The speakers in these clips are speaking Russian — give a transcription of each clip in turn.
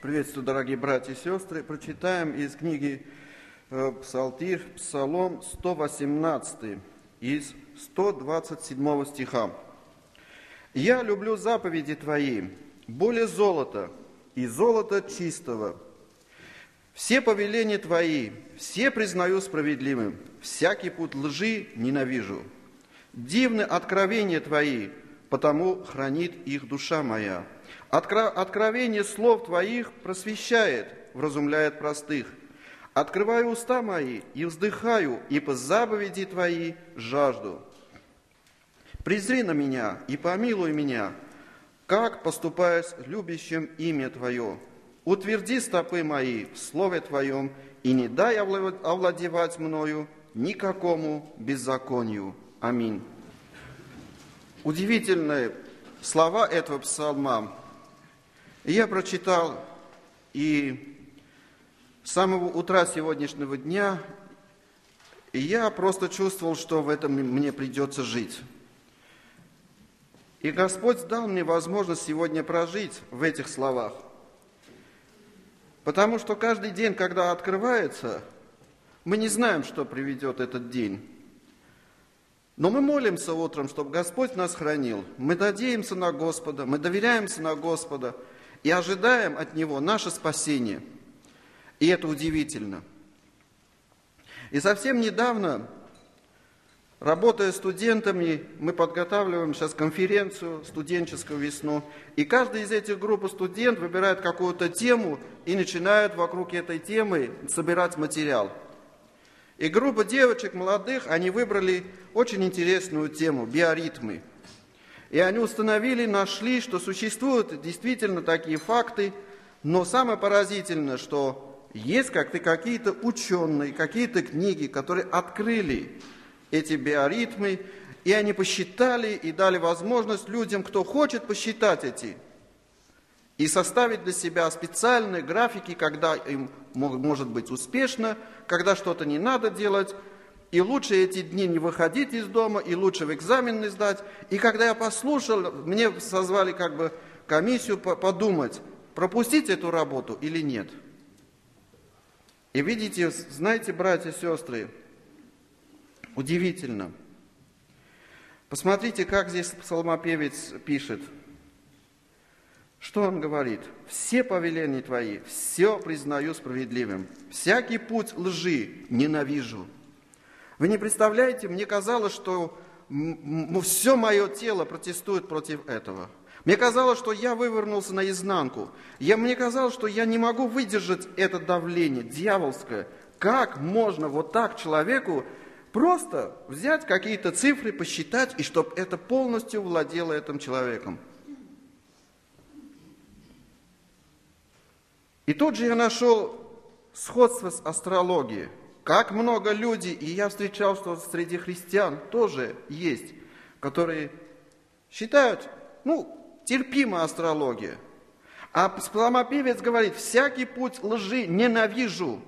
Приветствую, дорогие братья и сестры. Прочитаем из книги Псалтирь, Псалом 118, из 127 стиха. «Я люблю заповеди Твои, более золота, и золота чистого. Все повеления Твои, все признаю справедливым, всякий путь лжи ненавижу. Дивны откровения Твои, потому хранит их душа моя. Откровение слов Твоих просвещает, вразумляет простых. Открываю уста мои и вздыхаю, и по заповеди Твои жажду. Презри на меня и помилуй меня, как поступаешь любящим имя Твое. Утверди стопы мои в слове Твоем, и не дай овладевать мною никакому беззаконию. Аминь». Удивительные слова этого псалма. Я прочитал, и с самого утра сегодняшнего дня я просто чувствовал, что в этом мне придется жить. И Господь дал мне возможность сегодня прожить в этих словах. Потому что каждый день, когда открывается, мы не знаем, что приведет этот день. Но мы молимся утром, чтобы Господь нас хранил. Мы надеемся на Господа, мы доверяемся на Господа и ожидаем от Него наше спасение. И это удивительно. И совсем недавно, работая с студентами, мы подготавливаем сейчас конференцию студенческую весну, и каждая из этих групп студентов выбирает какую-то тему и начинает вокруг этой темы собирать материал. И группа девочек молодых, они выбрали очень интересную тему – биоритмы. И они установили, нашли, что существуют действительно такие факты, но самое поразительное, что есть какие-то ученые, какие-то книги, которые открыли эти биоритмы, и они посчитали и дали возможность людям, кто хочет посчитать эти, и составить для себя специальные графики, когда им может быть успешно, когда что-то не надо делать, и лучше эти дни не выходить из дома, и лучше в экзамен не сдать. И когда я послушал, мне созвали комиссию подумать, пропустить эту работу или нет. И видите, знаете, братья и сестры, удивительно. Посмотрите, как здесь псалмопевец пишет. Что он говорит? «Все повеления Твои, все признаю справедливым, всякий путь лжи ненавижу». Вы не представляете, мне казалось, что все мое тело протестует против этого. Мне казалось, что я вывернулся наизнанку. Мне казалось, что я не могу выдержать это давление дьявольское. Как можно вот так человеку просто взять какие-то цифры, посчитать, и чтобы это полностью владело этим человеком? И тут же я нашел сходство с астрологией. Как много людей, и я встречал, что среди христиан тоже есть, которые считают, терпима астрология. А псалмопевец говорит, всякий путь лжи ненавижу.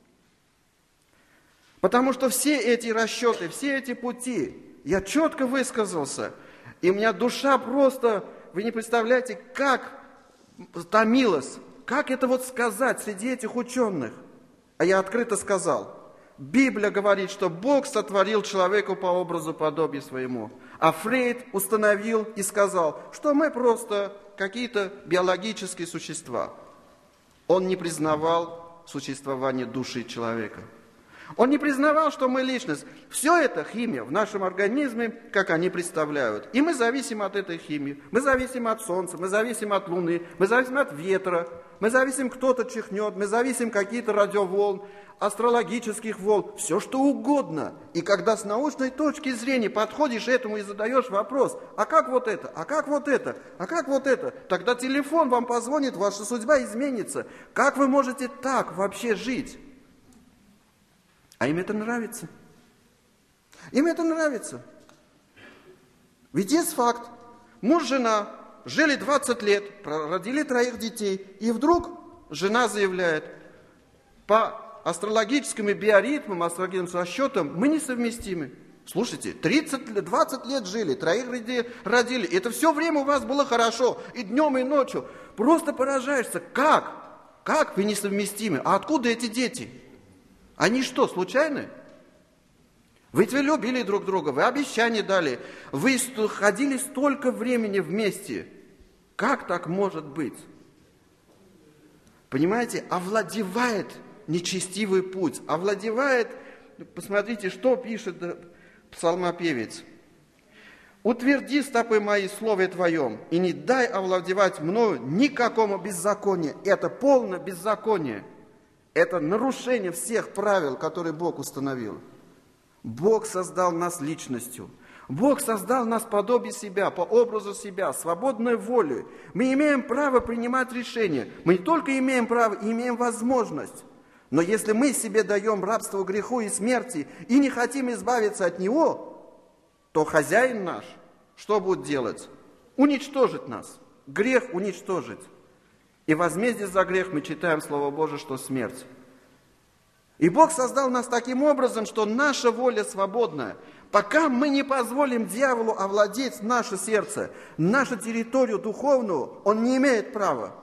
Потому что все эти расчеты, все эти пути, я четко высказался, и у меня душа просто, вы не представляете, как томилась. Как это сказать среди этих ученых? А я открыто сказал. Библия говорит, что Бог сотворил человека по образу подобию своему. А Фрейд установил и сказал, что мы просто какие-то биологические существа. Он не признавал существование души человека. Он не признавал, что мы личность. Все это химия в нашем организме, как они представляют. И мы зависим от этой химии. Мы зависим от солнца, мы зависим от луны, мы зависим от ветра, мы зависим, кто-то чихнет, мы зависим какие-то радиоволн, астрологических волн, все что угодно. И когда с научной точки зрения подходишь к этому и задаешь вопрос, а как вот это, а как вот это, а как вот это, тогда телефон вам позвонит, ваша судьба изменится. Как вы можете так вообще жить? А им это нравится. Им это нравится. Ведь есть факт. Муж, жена жили 20 лет, родили 3 детей, и вдруг жена заявляет, по астрологическим и биоритмам, астрологическим расчетам мы несовместимы. Слушайте, 20 лет жили, 3 родили, это все время у вас было хорошо, и днем, и ночью. Просто поражаешься, как? Как вы несовместимы? А откуда эти дети? Они что, случайны? Ведь вы любили друг друга, вы обещания дали, вы ходили столько времени вместе. Как так может быть? Понимаете, овладевает нечестивый путь, овладевает, посмотрите, что пишет псалмопевец. «Утверди стопы мои в слове Твоем, и не дай овладевать мною никакому беззаконию». Это полное беззаконие. Это нарушение всех правил, которые Бог установил. Бог создал нас личностью. Бог создал нас подобие себя, по образу себя, свободной волей. Мы имеем право принимать решения. Мы не только имеем право, имеем возможность. Но если мы себе даем рабство греху и смерти и не хотим избавиться от него, то хозяин наш что будет делать? Уничтожит нас. Грех уничтожить. И возмездие за грех мы читаем Слово Божие, что смерть. И Бог создал нас таким образом, что наша воля свободная. Пока мы не позволим дьяволу овладеть наше сердце, нашу территорию духовную, он не имеет права.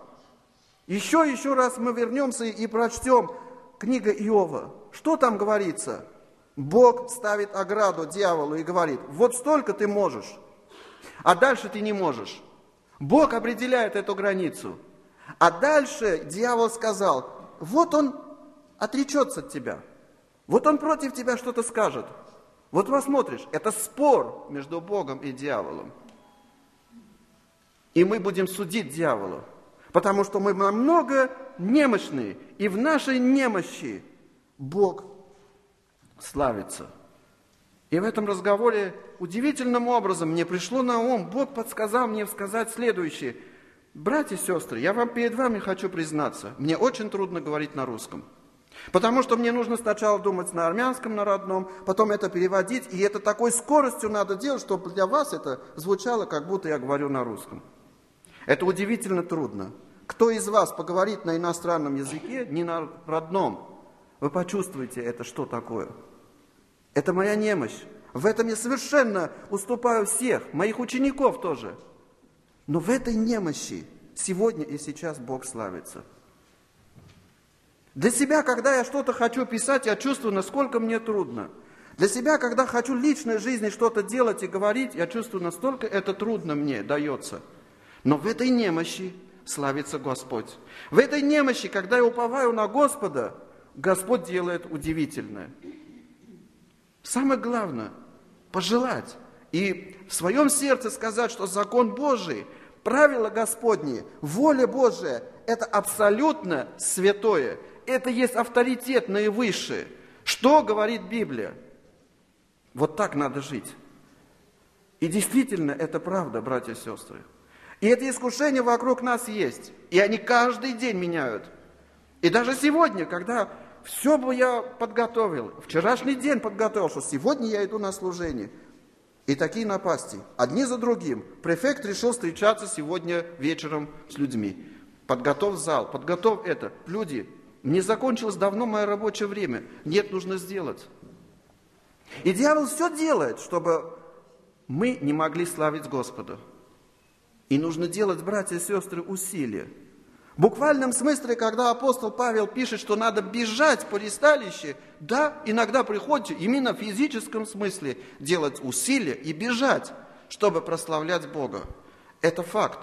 Еще раз мы вернемся и прочтем книгу Иова. Что там говорится? Бог ставит ограду дьяволу и говорит: вот столько ты можешь, а дальше ты не можешь. Бог определяет эту границу. А дальше дьявол сказал: вот он отречется от тебя. Вот он против тебя что-то скажет. Вот посмотришь, это спор между Богом и дьяволом. И мы будем судить дьявола, потому что мы намного немощны, и в нашей немощи Бог славится. И в этом разговоре удивительным образом мне пришло на ум, Бог подсказал мне сказать следующее. Братья и сестры, я вам перед вами хочу признаться, мне очень трудно говорить на русском. Потому что мне нужно сначала думать на армянском, на родном, потом это переводить, и это такой скоростью надо делать, чтобы для вас это звучало, как будто я говорю на русском. Это удивительно трудно. Кто из вас поговорит на иностранном языке, не на родном, вы почувствуете это, что такое. Это моя немощь. В этом я совершенно уступаю всех, моих учеников тоже. Но в этой немощи сегодня и сейчас Бог славится. Для себя, когда я что-то хочу писать, я чувствую, насколько мне трудно. Для себя, когда хочу в личной жизни что-то делать и говорить, я чувствую, настолько это трудно мне дается. Но в этой немощи славится Господь. В этой немощи, когда я уповаю на Господа, Господь делает удивительное. Самое главное – пожелать и в своем сердце сказать, что закон Божий, правила Господни, воля Божия – это абсолютно святое. Это есть авторитет наивысший. Что говорит Библия? Вот так надо жить. И действительно, это правда, братья и сестры. И эти искушения вокруг нас есть. И они каждый день меняют. И даже сегодня, когда все бы я подготовил, вчерашний день подготовил, что сегодня я иду на служение. И такие напасти, одни за другим. Префект решил встречаться сегодня вечером с людьми. Подготовь зал, подготовь это. Люди, мне закончилось давно мое рабочее время. Нет, нужно сделать. И дьявол все делает, чтобы мы не могли славить Господа. И нужно делать, братья и сестры, усилия. В буквальном смысле, когда апостол Павел пишет, что надо бежать по ресталище, да, иногда приходится именно в физическом смысле делать усилия и бежать, чтобы прославлять Бога. Это факт.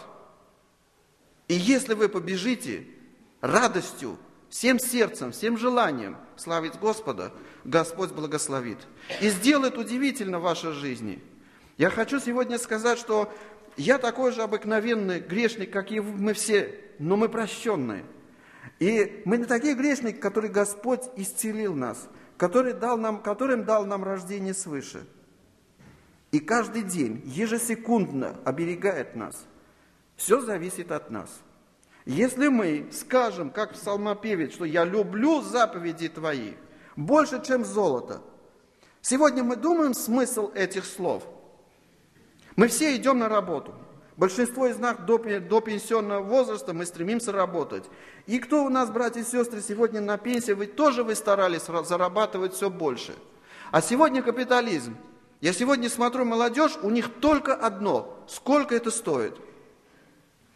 И если вы побежите радостью, всем сердцем, всем желанием славить Господа, Господь благословит. И сделает удивительно в вашей жизни. Я хочу сегодня сказать, что я такой же обыкновенный грешник, как и мы все, но мы прощенные. И мы не такие грешники, которые Господь исцелил нас, которым дал нам рождение свыше. И каждый день, ежесекундно оберегает нас. Все зависит от нас. Если мы скажем, как псалмопевец, что я люблю заповеди Твои больше, чем золото. Сегодня мы думаем смысл этих слов. Мы все идем на работу. Большинство из нас до пенсионного возраста мы стремимся работать. И кто у нас, братья и сестры, сегодня на пенсии, вы старались зарабатывать все больше. А сегодня капитализм. Я сегодня смотрю молодежь, у них только одно – сколько это стоит.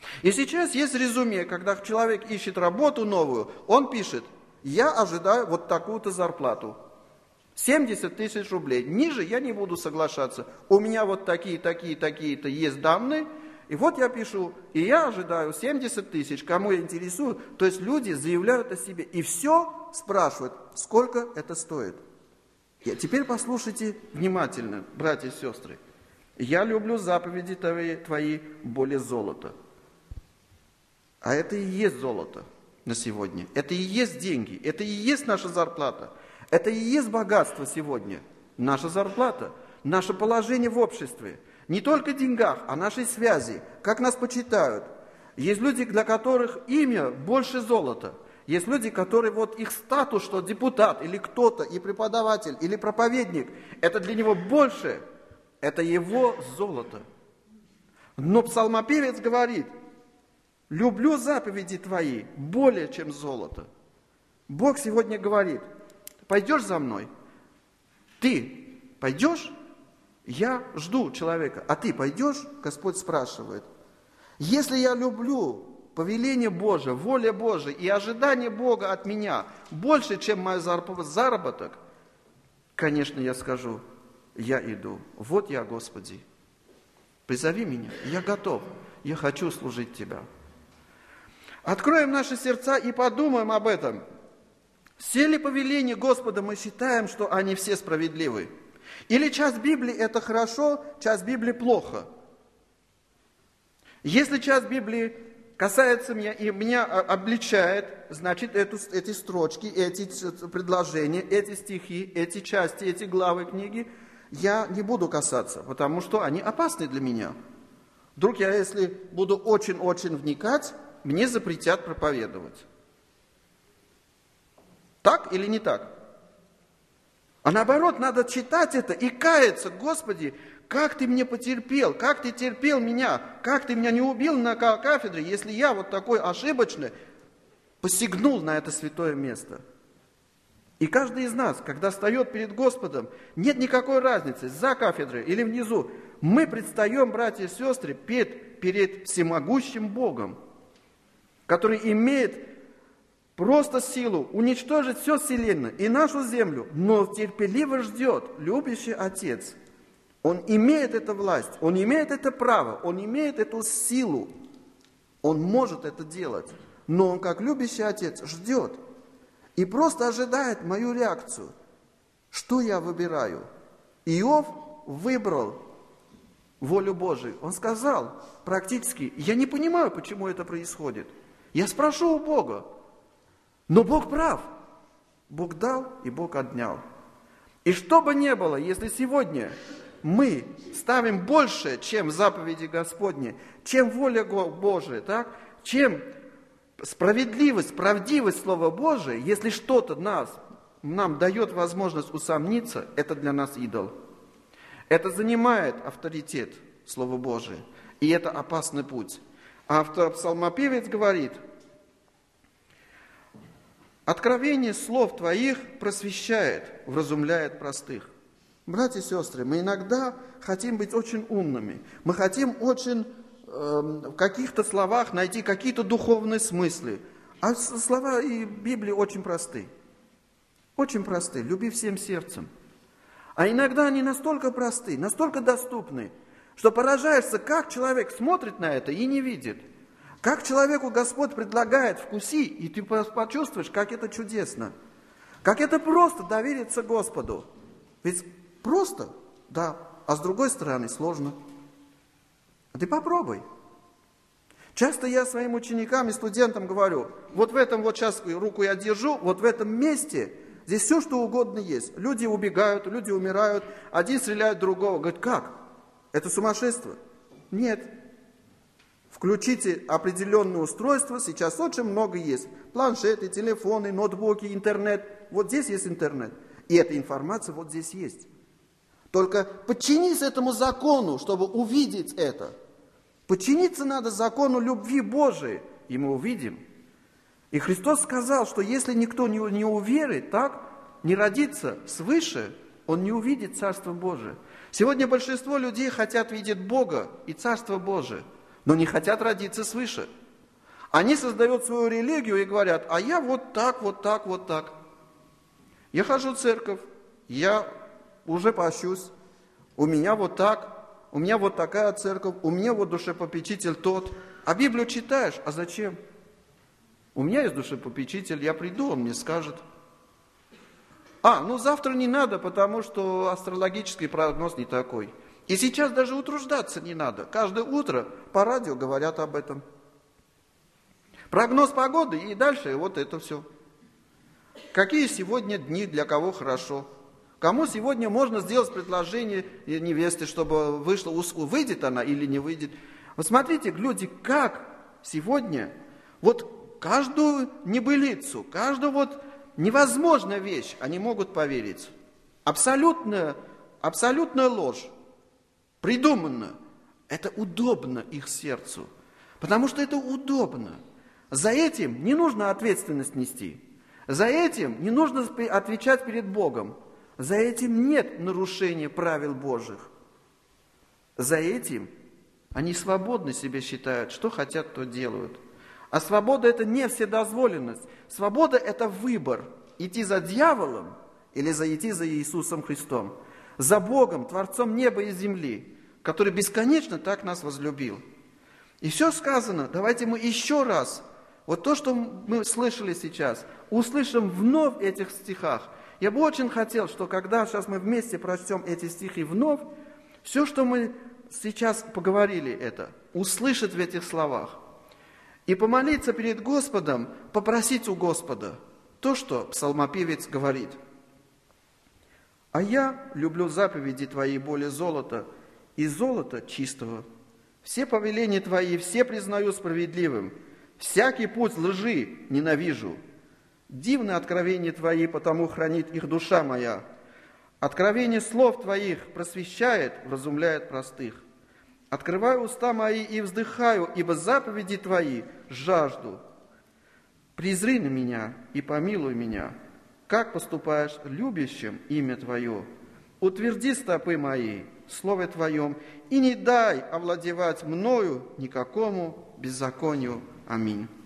И сейчас есть резюме, когда человек ищет работу новую, он пишет: я ожидаю вот такую-то зарплату. 70 тысяч рублей. Ниже я не буду соглашаться. У меня вот такие-то есть данные. И вот я пишу, и я ожидаю 70 тысяч, кому я интересую. То есть люди заявляют о себе. И все спрашивают, сколько это стоит. Теперь послушайте внимательно, братья и сестры. Я люблю заповеди твои более золота. А это и есть золото на сегодня. Это и есть деньги. Это и есть наша зарплата. Это и есть богатство сегодня. Наша зарплата. Наше положение в обществе. Не только в деньгах, а нашей связи. Как нас почитают. Есть люди, для которых имя больше золота. Есть люди, которые вот их статус, что депутат или кто-то, и преподаватель, или проповедник, это для него больше. Это его золото. Но псалмопевец говорит: люблю заповеди твои более, чем золото. Бог сегодня говорит: пойдешь за мной? Ты пойдешь? Я жду человека. А ты пойдешь? Господь спрашивает. Если я люблю повеление Божие, воля Божия и ожидание Бога от меня больше, чем мой заработок, конечно, я скажу: я иду. Вот я, Господи. Призови меня. Я готов. Я хочу служить Тебя. Откроем наши сердца и подумаем об этом. Все ли повеления Господа мы считаем, что они все справедливы? Или часть Библии это хорошо, часть Библии плохо? Если часть Библии касается меня и меня обличает, значит эти строчки, эти предложения, эти стихи, эти части, эти главы книги я не буду касаться, потому что они опасны для меня. Вдруг я, если буду очень-очень вникать, мне запретят проповедовать. Так или не так? А наоборот, надо читать это и каяться: Господи, как Ты мне потерпел, как Ты терпел меня, как Ты меня не убил на кафедре, если я вот такой ошибочный посягнул на это святое место. И каждый из нас, когда встает перед Господом, нет никакой разницы, за кафедрой или внизу. Мы предстаем, братья и сестры, перед всемогущим Богом, который имеет просто силу уничтожить все вселенную и нашу землю, но терпеливо ждет любящий Отец. Он имеет эту власть, он имеет это право, он имеет эту силу. Он может это делать, но он, как любящий Отец, ждет и просто ожидает мою реакцию. Что я выбираю? Иов выбрал волю Божию. Он сказал практически: я не понимаю, почему это происходит. Я спрошу у Бога. Но Бог прав. Бог дал, и Бог отнял. И что бы ни было, если сегодня мы ставим больше, чем заповеди Господни, чем воля Божия, так? Чем справедливость, правдивость Слова Божия, если что-то нам дает возможность усомниться, это для нас идол. Это занимает авторитет Слова Божия. И это опасный путь. Псалмопевец говорит: откровение слов твоих просвещает, вразумляет простых. Братья и сестры, мы иногда хотим быть очень умными. Мы хотим очень в каких-то словах найти какие-то духовные смыслы. А слова и Библии очень просты. Очень просты. Люби всем сердцем. А иногда они настолько просты, настолько доступны, что поражаешься, как человек смотрит на это и не видит. Как человеку Господь предлагает: вкуси, и ты почувствуешь, как это чудесно. Как это просто довериться Господу. Ведь просто, да, а с другой стороны сложно. Ты попробуй. Часто я своим ученикам и студентам говорю: вот в этом вот сейчас руку я держу, вот в этом месте, здесь все, что угодно есть. Люди убегают, люди умирают, один стреляет другого. Говорит: как? Это сумасшествие? Нет. Включите определенные устройства, сейчас очень много есть. Планшеты, телефоны, ноутбуки, интернет. Вот здесь есть интернет. И эта информация вот здесь есть. Только подчинись этому закону, чтобы увидеть это. Подчиниться надо закону любви Божией, и мы увидим. И Христос сказал, что если никто не уверит, так, не родится свыше, он не увидит Царство Божие. Сегодня большинство людей хотят видеть Бога и Царство Божие. но не хотят родиться свыше. Они создают свою религию и говорят, а я вот так, вот так, вот так. Я хожу в церковь, я уже пощусь, у меня вот так, у меня вот такая церковь, у меня вот душепопечитель тот. А Библию читаешь, а зачем? У меня есть душепопечитель, я приду, он мне скажет. Завтра не надо, потому что астрологический прогноз не такой. И сейчас даже утруждаться не надо. Каждое утро по радио говорят об этом. Прогноз погоды и дальше вот это все. Какие сегодня дни, для кого хорошо. Кому сегодня можно сделать предложение невесте, чтобы вышла, выйдет она или не выйдет. Вот смотрите, люди, как сегодня вот каждую небылицу, каждую вот невозможную вещь они могут поверить. Абсолютная ложь, придуманная. Это удобно их сердцу, потому что это удобно. За этим не нужно ответственность нести. За этим не нужно отвечать перед Богом. За этим нет нарушения правил Божьих. За этим они свободно себя считают, что хотят, то делают. А свобода – это не вседозволенность. Свобода – это выбор. Идти за дьяволом или идти за Иисусом Христом. За Богом, Творцом неба и земли, который бесконечно так нас возлюбил. И все сказано. Давайте мы еще раз, вот то, что мы слышали сейчас, услышим вновь в этих стихах. Я бы очень хотел, что когда сейчас мы вместе прочтем эти стихи вновь, все, что мы сейчас поговорили, это услышать в этих словах. И помолиться перед Господом, попросить у Господа то, что псалмопевец говорит. «А я люблю заповеди Твои более золота, и золота чистого. Все повеления Твои, все признаю справедливым, всякий путь лжи ненавижу. Дивны откровения Твои, потому хранит их душа моя. Откровение слов Твоих просвещает, вразумляет простых. Открываю уста мои и вздыхаю, ибо заповеди Твои жажду. Презри на меня и помилуй меня, как поступаешь любящим имя Твое. Утверди стопы мои в Слове Твоем, и не дай овладевать мною никакому беззаконию. Аминь».